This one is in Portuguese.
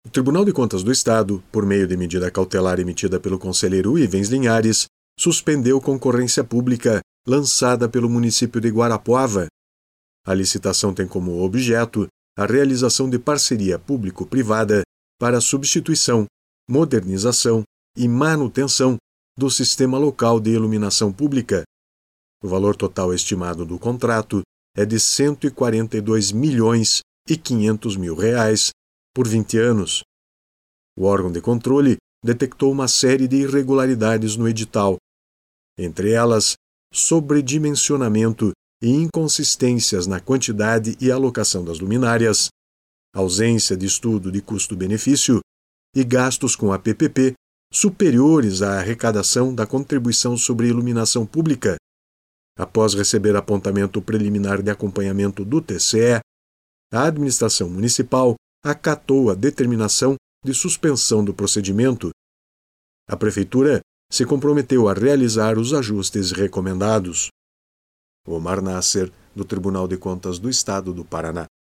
O Tribunal de Contas do Estado, por meio de medida cautelar emitida pelo conselheiro Ivens Linhares, suspendeu concorrência pública lançada pelo município de Guarapuava. A licitação tem como objeto a realização de parceria público-privada para a substituição, modernização e manutenção do sistema local de iluminação pública. O valor total estimado do contrato é de R$ 142.500.000 por 20 anos. O órgão de controle detectou uma série de irregularidades no edital, entre elas sobredimensionamento e inconsistências na quantidade e alocação das luminárias, ausência de estudo de custo-benefício e gastos com a PPP superiores à arrecadação da contribuição sobre iluminação pública. Após receber apontamento preliminar de acompanhamento do TCE, a administração municipal acatou a determinação de suspensão do procedimento. A Prefeitura se comprometeu a realizar os ajustes recomendados. Omar Nasser, do Tribunal de Contas do Estado do Paraná.